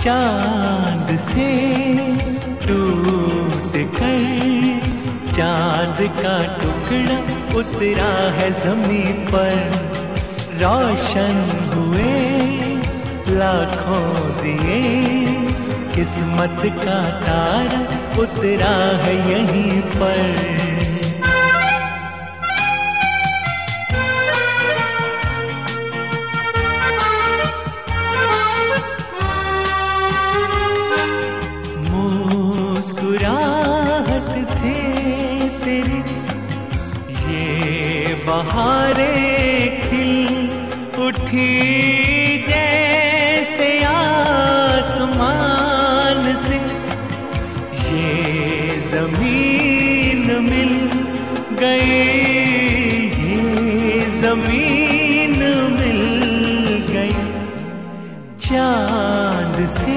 चांद से टूट कर चांद का टुकड़ा उतरा है ज़मीं पर। रोशन हुए लाखों दिए, किस्मत का तारा उतरा है यहीं पर। बहारें खिल उठी जैसे आसमान से, ये जमीन मिल गई, ये जमीन मिल गई। चांद से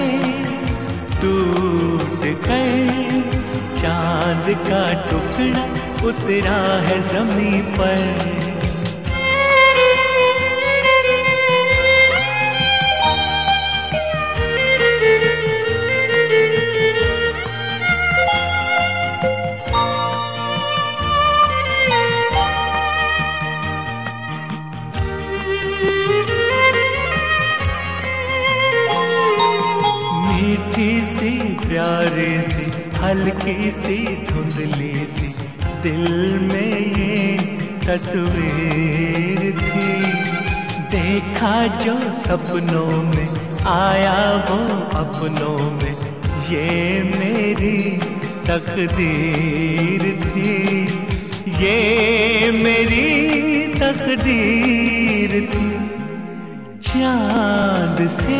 टूट कर चांद का टुकड़ा उतरा है ज़मीं पर। मीठी सी प्यारी सी हल्की सी धुंधली सी दिल में ये तस्वीर थी। देखा जो सपनों में आया वो अपनों में, ये मेरी तकदीर थी, ये मेरी तकदीर थी। चांद से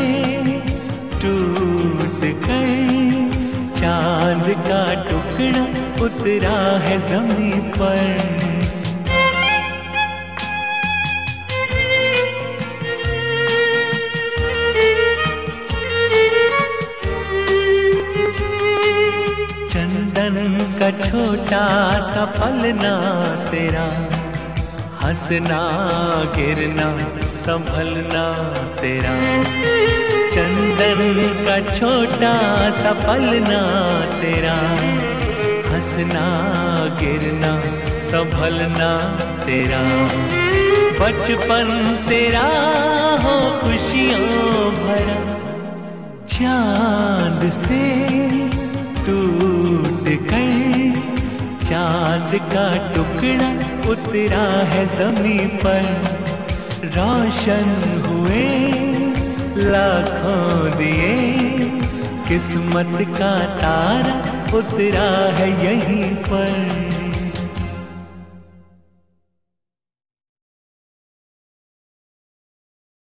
टूट कर चांद का टुकड़ा उतरा है ज़मीं पर। चंदन का छोटा सा पलना तेरा, हंसना गिरना संभलना तेरा। चंदन का छोटा सा पलना तेरा, हंसना गिरना संभलना तेरा। बचपन तेरा हो खुशियों भरा, चांद से टूट कर चांद का टुकड़ा उतरा है ज़मीं पर। रोशन हुए लाखों दिए, किस्मत का तारा उतरा है यहीं पर।